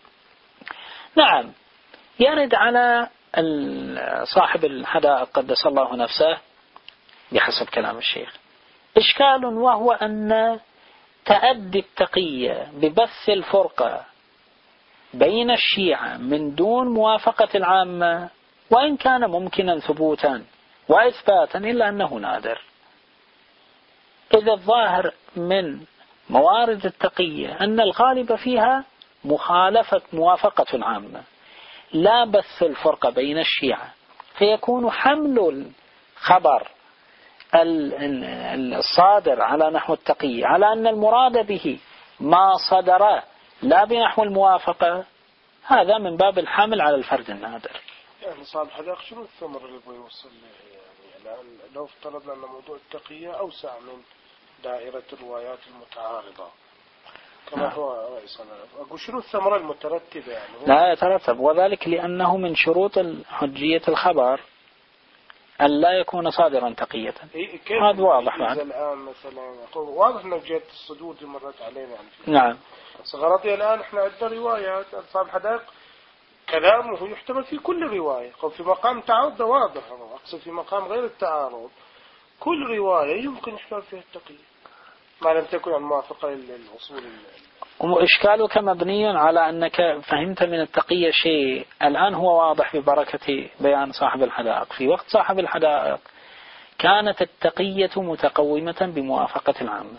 نعم، يرد على صاحب الحدائق قدس الله نفسه بحسب كلام الشيخ إشكال، وهو أن تأدي التقية ببث الفرقة بين الشيعة من دون موافقة العامة وإن كان ممكنا ثبوتا وإثباتا إلا أنه نادر. إذا الظاهر من موارد التقية أن الغالب فيها مخالفة موافقة العامة لا بث الفرقة بين الشيعة، فيكون حمل الخبر الصادر على نحو التقية على أن المراد به ما صدر لا بنحو الموافقة، هذا من باب الحمل على الفرد النادر. يعني صاحب الحدائق شنو الثمر اللي يبغى يوصل له؟ يعني لو افترضنا أن موضوع التقية أوسع من دائرة الروايات المتعارضة كما هو رئيس الله، أقول شنو الثمرة المترتبة يعني؟ لا يترتب، وذلك لأنه من شروط حجية الخبر أن لا يكون صادرا تقية. هذا واضح بعد. الآن مثلا واضح أن جهة الصدور اللي مرت علينا يعني. نعم. صغرتي الآن إحنا عندنا روايات صاحب الحدائق كلامه يحتمل في كل رواية، أو في مقام تعارض واضح، أقصد في مقام غير التعارض كل رواية يمكن يحتمل فيها التقية ما لم تكن الموافقة للأصول. وإشكالك مبني على أنك فهمت من التقية شيء الآن هو واضح ببركة بيان صاحب الحدائق. في وقت صاحب الحدائق كانت التقية متقومة بموافقة العامة،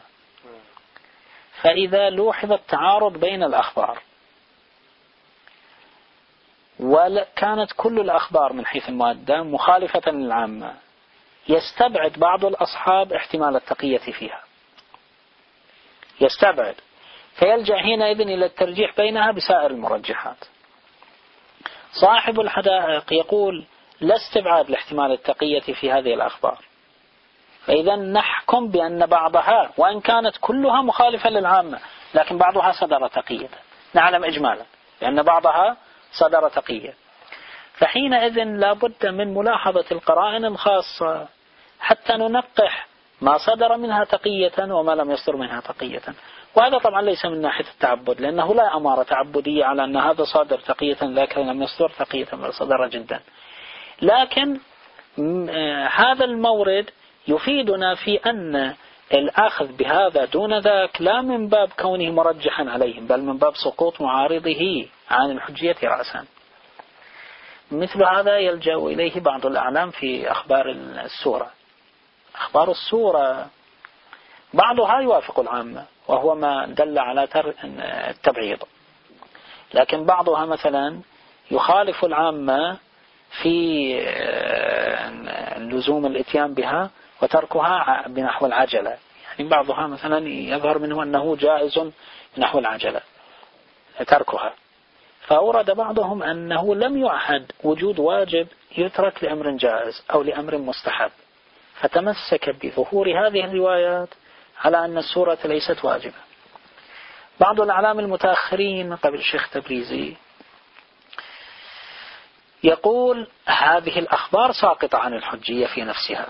فإذا لوحظ التعارض بين الأخبار وكانت كل الأخبار من حيث المادة مخالفة للعامة يستبعد بعض الأصحاب احتمال التقية فيها، يستبعد، فيلجأ حينئذ إلى الترجيح بينها بسائر المرجحات. صاحب الحدائق يقول لا استبعاد لاحتمال التقية في هذه الأخبار، فإذا نحكم بأن بعضها وإن كانت كلها مخالفة للعامة لكن بعضها صدر تقية، نعلم إجمالا لأن بعضها صدر تقية، فحينئذ لا بد من ملاحظة القرائن الخاصة حتى ننقح ما صدر منها تقية وما لم يصدر منها تقية. وهذا طبعا ليس من ناحية التعبد، لأنه لا أمارة تعبدية على أن هذا صادر تقية لكن لم يصدر تقية بل صدر جدا، لكن هذا المورد يفيدنا في أن الأخذ بهذا دون ذاك لا من باب كونه مرجحا عليهم بل من باب سقوط معارضه عن الحجية رأسا. مثل هذا يلجأ إليه بعض الأعلام في أخبار السورة. أخبار السورة بعضها يوافق العامة وهو ما دل على التبعيض، لكن بعضها مثلا يخالف العامة في لزوم الاتيان بها وتركها بنحو العجلة، يعني بعضها مثلا يظهر منه أنه جائز بنحو العجلة تركها، فأورد بعضهم أنه لم يعهد وجود واجب يترك لأمر جائز أو لأمر مستحب، فتمسك بظهور هذه الروايات على أن السورة ليست واجبة. بعض الأعلام المتأخرين قبل الشيخ تبريزي يقول هذه الأخبار ساقطة عن الحجية في نفسها،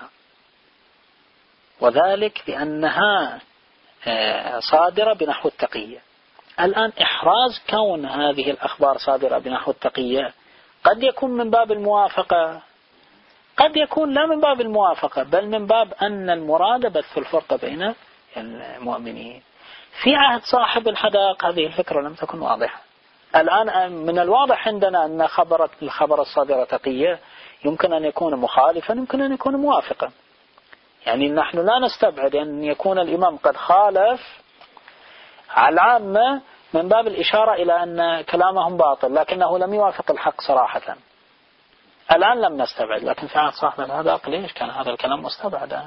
وذلك لأنها صادرة بنحو التقية. الآن إحراز كون هذه الأخبار صادرة بنحو التقية قد يكون من باب الموافقة، قد يكون لا من باب الموافقة بل من باب أن المراد بث الفرقة بين المؤمنين. في عهد صاحب الحدائق هذه الفكرة لم تكن واضحة. الآن من الواضح عندنا أن خبر الخبر الصادرة تقية يمكن أن يكون مخالفا يمكن أن يكون موافقا، يعني نحن لا نستبعد أن يكون الإمام قد خالف على العامة من باب الإشارة إلى أن كلامهم باطل لكنه لم يوافق الحق صراحة. الآن لم نستبعد، لكن في عهد صاحب الحدائق ليش كان هذا الكلام مستبعدا؟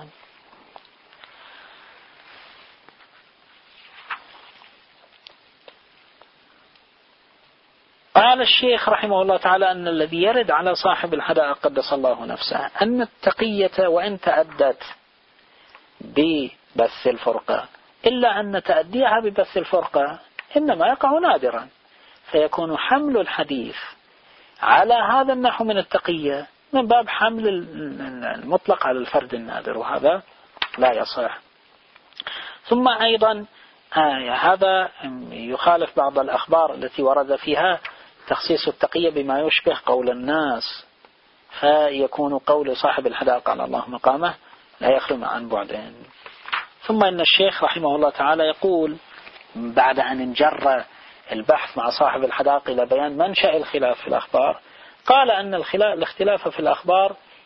قال الشيخ رحمه الله تعالى أن الذي يرد على صاحب الحدائق قدس الله نفسه أن التقية وإن تأدت ببث الفرقة إلا أن تأديها ببث الفرقة إنما يقع نادرا، فيكون حمل الحديث على هذا النحو من التقية من باب حمل المطلق على الفرد النادر، وهذا لا يصح. ثم أيضا آية هذا يخالف بعض الأخبار التي ورد فيها تخصيص التقية بما يشبه قول الناس، فيكون قول صاحب الحدائق على الله مقامه لا يخلو عن بعدين. ثم إن الشيخ رحمه الله تعالى يقول بعد أن انجر البحث مع صاحب الحدائق إلى بيان منشأ الخلاف في الأخبار، قال أن الاختلاف في الأخبار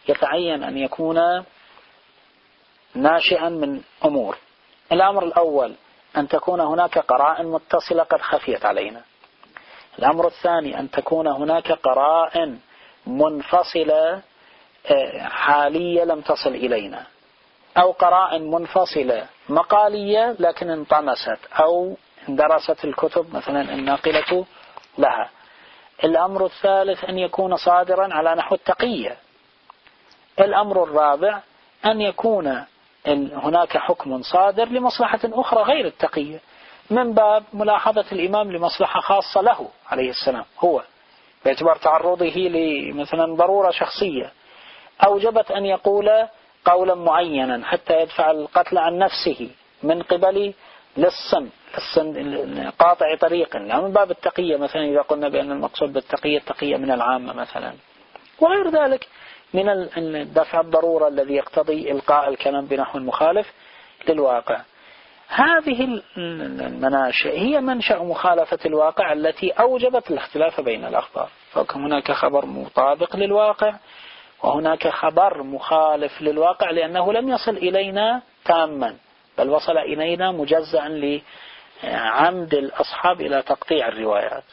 يتعين أن يكون ناشئا من أمور. الأمر الأول أن تكون هناك قرائن متصلة قد خفيت علينا. الأمر الثاني أن تكون هناك قرائن منفصلة حالية لم تصل إلينا، أو قرائن منفصلة مقالية لكن انطمست أو درست الكتب مثلا الناقلة لها. الأمر الثالث أن يكون صادرا على نحو التقية. الأمر الرابع أن يكون هناك حكم صادر لمصلحة أخرى غير التقية، من باب ملاحظة الإمام لمصلحة خاصة له عليه السلام، هو باعتبار تعرضه لمثلا ضرورة شخصية أوجبت أن يقول قولا معينا حتى يدفع القتل عن نفسه من قبل للصن للصن قاطع طريق، يعني من باب التقية مثلا إذا قلنا بأن المقصود بالتقية التقية من العامة مثلا، وغير ذلك من الدفع الضرورة الذي يقتضي إلقاء الكلام بنحو المخالف للواقع. هذه المناشئ هي منشأ مخالفة الواقع التي أوجبت الاختلاف بين الأخبار، فهناك خبر مطابق للواقع وهناك خبر مخالف للواقع لأنه لم يصل إلينا تاما بل وصل إلينا مجزأ لعمد الأصحاب إلى تقطيع الروايات،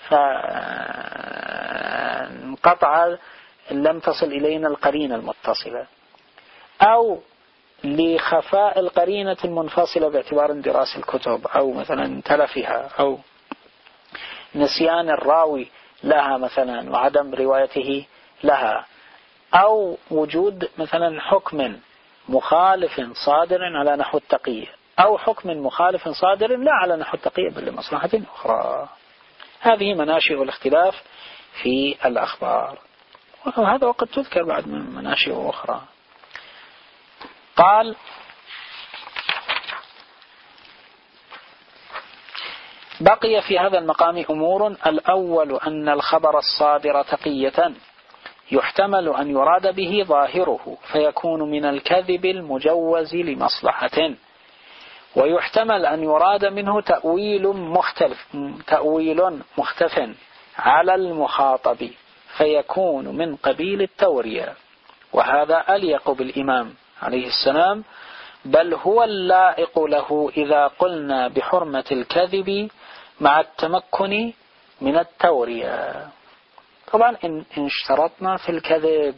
فانقطع لم تصل إلينا القرينة المتصلة، أو لخفاء القرينة المنفصلة باعتبار اندراس الكتب أو مثلا تلفها أو نسيان الراوي لها مثلا وعدم روايته لها، أو وجود مثلا حكم مخالف صادر على نحو التقية أو حكم مخالف صادر لا على نحو التقية بل لمصلحة أخرى. هذه مناشئ الاختلاف في الأخبار، وهذا وقد تذكر بعد من مناشئ أخرى. قال: بقي في هذا المقام أمور. الأول أن الخبر الصادر تقية يحتمل أن يراد به ظاهره فيكون من الكذب المجوز لمصلحة، ويحتمل أن يراد منه تأويل مختلف تأويل مختف على المخاطب فيكون من قبيل التورية، وهذا أليق بالإمام عليه السلام، بل هو اللائق له إذا قلنا بحرمة الكذب مع التمكن من التورية. طبعا إن اشترطنا في الكذب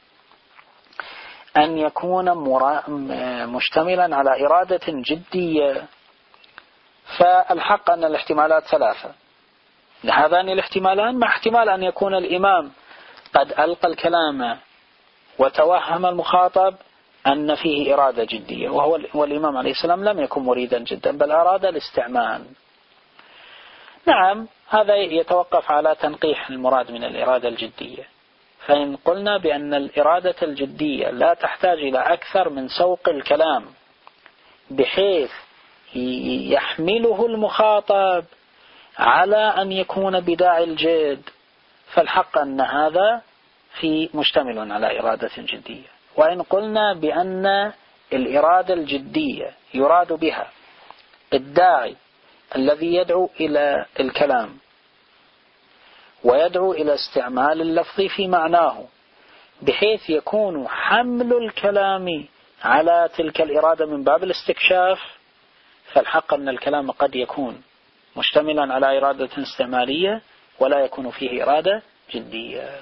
أن يكون مشتملا على إرادة جدية، فالحق أن الاحتمالات ثلاثة، هذان الاحتمالان مع احتمال أن يكون الإمام قد ألقى الكلام وتوهم المخاطب أن فيه إرادة جدية، وهو والإمام عليه السلام لم يكن مريدا جدا بل أراد الاستعمال. نعم، هذا يتوقف على تنقيح المراد من الإرادة الجدية، فإن قلنا بأن الإرادة الجدية لا تحتاج إلى أكثر من سوق الكلام بحيث يحمله المخاطب على أن يكون بداعي الجد، فالحق أن هذا في مشتمل على إرادة جدية. وإن قلنا بأن الإرادة الجدية يراد بها الداعي الذي يدعو إلى الكلام ويدعو إلى استعمال اللفظ في معناه بحيث يكون حمل الكلام على تلك الإرادة من باب الاستكشاف، فالحق أن الكلام قد يكون مشتملا على إرادة استعمالية ولا يكون فيه إرادة جدية.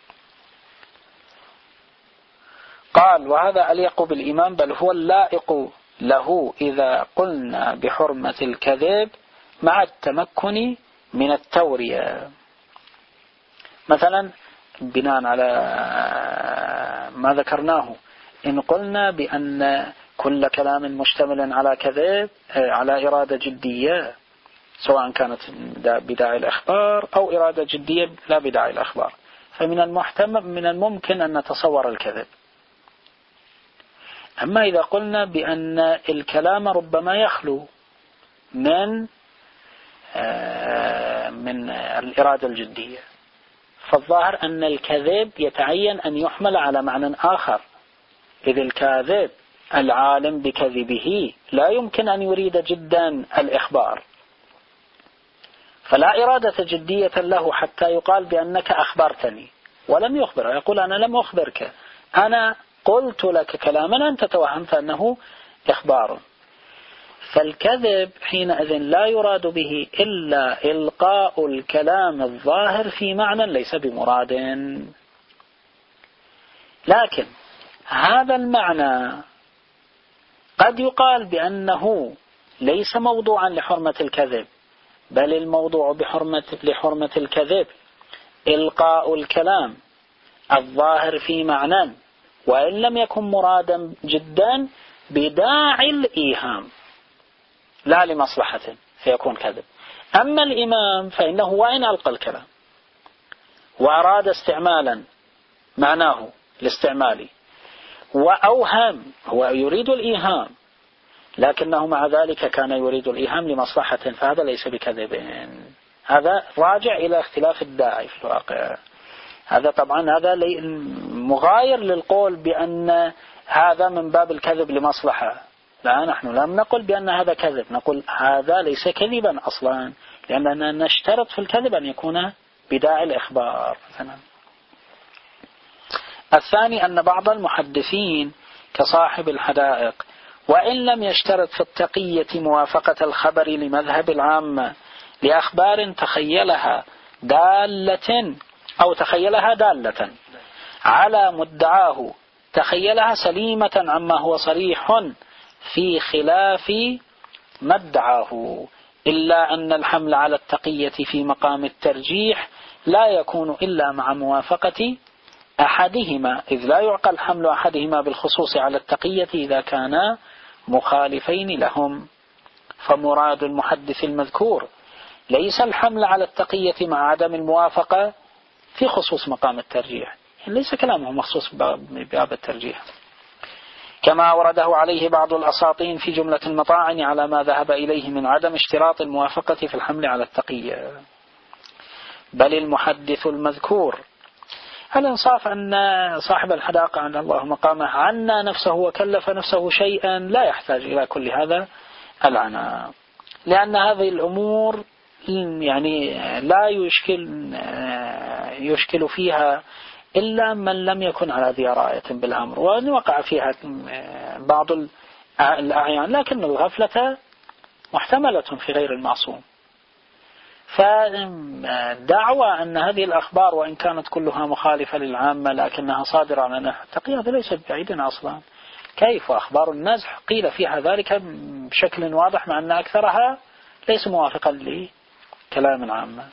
قال: وهذا أليق بالإمام بل هو اللائق له إذا قلنا بحرمة الكذب مع التمكن من التورية. مثلا بناء على ما ذكرناه، إن قلنا بأن كل كلام مشتمل على كذب على إرادة جدية سواء كانت بداعي الأخبار أو إرادة جدية لا بداعي الأخبار، فمن المحتمل من الممكن أن نتصور الكذب. أما إذا قلنا بأن الكلام ربما يخلو من من الإرادة الجدية، فالظاهر أن الكذب يتعين أن يحمل على معنى آخر، إذ الكاذب العالم بكذبه لا يمكن أن يريد جدا الإخبار، فلا إرادة جدية له حتى يقال بأنك أخبرتني ولم يخبر، يقول أنا لم أخبرك أنا قلت لك كلاما أنت توهمت أنه إخبار. فالكذب حينئذ لا يراد به إلا إلقاء الكلام الظاهر في معنى ليس بمراد. لكن هذا المعنى قد يقال بأنه ليس موضوعا لحرمة الكذب، بل الموضوع بحرمة لحرمة الكذب إلقاء الكلام الظاهر في معنى وإن لم يكن مرادا جدا بداعي الإيهام لا لمصلحة فيكون كذب. أما الإمام فإنه وإن ألقى الكلام وأراد استعمالا معناه الاستعمالي وأوهم، هو يريد الإيهام لكنه مع ذلك كان يريد الإيهام لمصلحة، فهذا ليس بكذب. هذا راجع إلى اختلاف الداعي في الواقع. هذا طبعا هذا مغاير للقول بأن هذا من باب الكذب لمصلحة. لا، نحن لم نقل بأن هذا كذب، نقول هذا ليس كذبا أصلا، لأننا نشترط في الكذب أن يكون بداعي الإخبار مثلا. الثاني أن بعض المحدثين كصاحب الحدائق وإن لم يشترط في التقية موافقة الخبر لمذهب العامة لأخبار تخيلها دالة أو تخيلها دالة على مدعاه تخيلها سليمة عما هو صريح في خلاف ما ادعاه، إلا أن الحمل على التقية في مقام الترجيح لا يكون إلا مع موافقة أحدهما، إذ لا يعقل حمل أحدهما بالخصوص على التقية إذا كانا مخالفين لهم. فمراد المحدث المذكور ليس الحمل على التقية مع عدم الموافقة في خصوص مقام الترجيح، ليس كلامه مخصوص بباب الترجيح، كما أورده عليه بعض الأساطين في جملة المطاعن على ما ذهب إليه من عدم اشتراط الموافقة في الحمل على التقية. بل المحدث المذكور الإنصاف أن صاحب الحدائق عن الله مقامه عنا نفسه وكلف نفسه شيئا لا يحتاج إلى كل هذا العناء، لأن هذه الأمور يعني لا يشكل يشكل فيها إلا من لم يكن على ذي راية بالأمر، وأن وقع فيها بعض الأعيان، لكن الغفلة محتملة في غير المعصوم. فدعوى أن هذه الأخبار وإن كانت كلها مخالفة للعامة لكنها صادرة عن نحو التقية هذا ليس بعيدا أصلا. كيف أخبار النزح قيل فيها ذلك بشكل واضح مع أن أكثرها ليس موافقا لكلام العامة.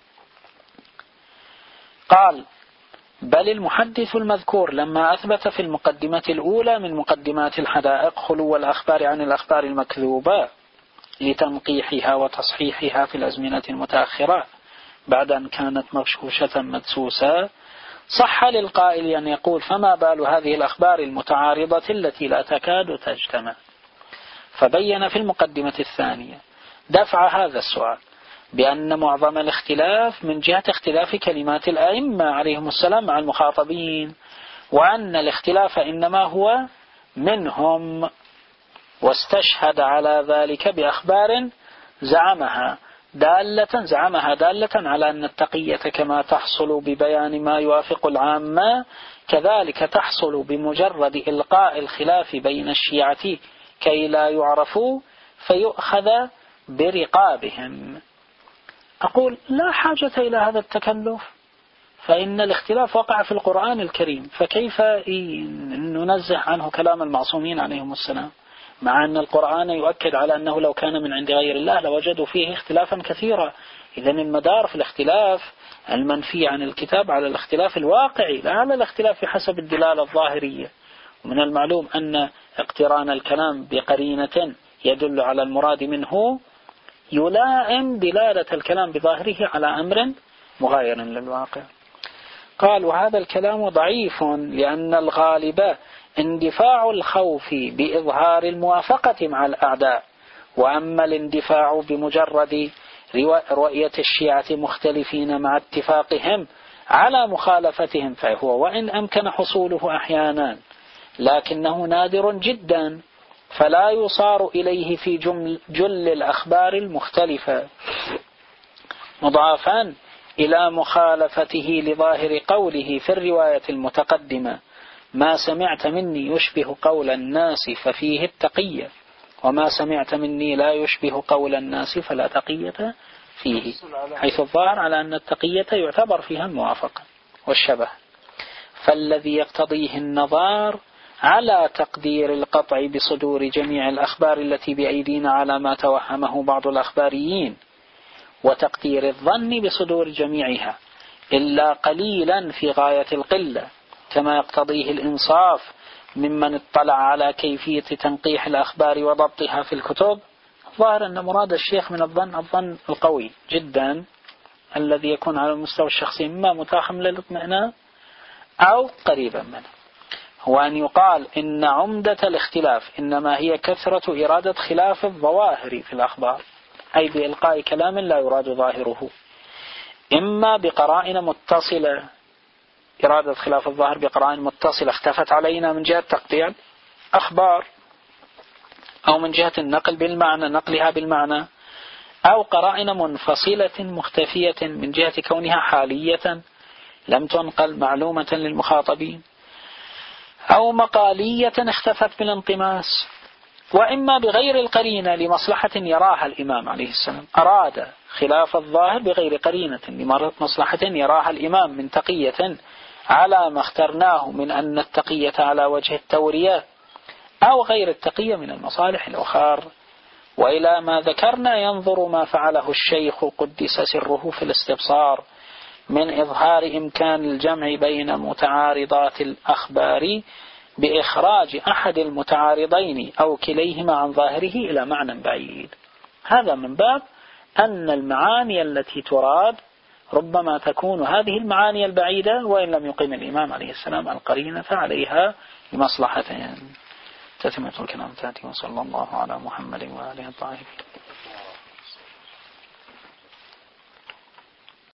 قال بل المحدث المذكور لما أثبت في المقدمة الأولى من مقدمات الحدائق خلو الأخبار عن الأخبار المكذوبة لتنقيحها وتصحيحها في الأزمنة المتأخرة بعد أن كانت مغشوشة مدسوسة، صح للقائل أن يقول فما بال هذه الأخبار المتعارضة التي لا تكاد تجتمع. فبين في المقدمة الثانية دفع هذا السؤال بأن معظم الاختلاف من جهة اختلاف كلمات الأئمة عليهم السلام مع المخاطبين، وأن الاختلاف إنما هو منهم، واستشهد على ذلك بأخبار زعمها دالة زعمها دالة على أن التقية كما تحصل ببيان ما يوافق العامة كذلك تحصل بمجرد إلقاء الخلاف بين الشيعة كي لا يعرفوا فيؤخذ برقابهم. أقول لا حاجة إلى هذا التكلف، فإن الاختلاف وقع في القرآن الكريم، فكيف ننزه عنه كلام المعصومين عليهم السلام، مع أن القرآن يؤكد على أنه لو كان من عند غير الله لوجدوا فيه اختلافا كثيرا. إذن المدار في الاختلاف المنفي عن الكتاب على الاختلاف الواقعي لا على الاختلاف حسب الدلالة الظاهرية. ومن المعلوم أن اقتران الكلام بقرينة يدل على المراد منه يلائم دلالة الكلام بظاهره على أمر مغاير للواقع. قال وهذا الكلام ضعيف لأن الغالب اندفاع الخوف بإظهار الموافقة مع الأعداء، وأما الاندفاع بمجرد رؤية الشيعة مختلفين مع اتفاقهم على مخالفتهم فهو وإن أمكن حصوله أحيانا لكنه نادر جدا، فلا يصار إليه في جل, جل الأخبار المختلفة، مضافا إلى مخالفته لظاهر قوله في الرواية المتقدمة ما سمعت مني يشبه قول الناس ففيه التقية، وما سمعت مني لا يشبه قول الناس فلا تقية فيه، حيث الظاهر على أن التقية يعتبر فيها الموافقة والشبه. فالذي يقتضيه النظار على تقدير القطع بصدور جميع الأخبار التي بأيدينا على ما توهمه بعض الأخباريين، وتقدير الظن بصدور جميعها إلا قليلا في غاية القلة، كما يقتضيه الإنصاف ممن اطلع على كيفية تنقيح الأخبار وضبطها في الكتب. ظاهر أن مراد الشيخ من الظن الظن القوي جدا الذي يكون على المستوى الشخصي إما متاحم للاطمئنان أو قريبا منه، هو أن يقال إن عمدة الاختلاف إنما هي كثرة إرادة خلاف الظواهر في الأخبار، أي بإلقاء كلام لا يراد ظاهره، إما بقرائن متصلة، إرادة خلاف الظاهر بقرائن متصلة اختفت علينا من جهة تقطيع أخبار، أو من جهة النقل بالمعنى نقلها بالمعنى، أو قرائن منفصلة مختفية من جهة كونها حالية لم تنقل معلومة للمخاطبين، أو مقالية اختفت بالانطماس، وإما بغير القرينة لمصلحة يراها الإمام عليه السلام، أراد خلاف الظاهر بغير قرينة لمصلحة يراها الإمام من تقية على ما اخترناه من أن التقية على وجه التورية، أو غير التقية من المصالح الأخرى. وإلى ما ذكرنا ينظر ما فعله الشيخ قدس سره في الاستبصار من إظهار إمكان الجمع بين متعارضات الأخبار بإخراج أحد المتعارضين أو كليهما عن ظاهره إلى معنى بعيد. هذا من باب أن المعاني التي تراد ربما تكون هذه المعاني البعيدة، وإن لم يقيم الإمام عليه السلام القرينة عليها لمصلحتين. تتمة الكلام تأتي، وصلى الله على محمد وآله الطاهرين.